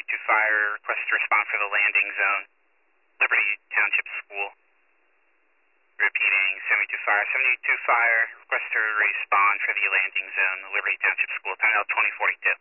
72 Fire, request to respond for the landing zone, Liberty Township School. Repeating, 72 Fire, request to respond for the landing zone, Liberty Township School, time out 2042.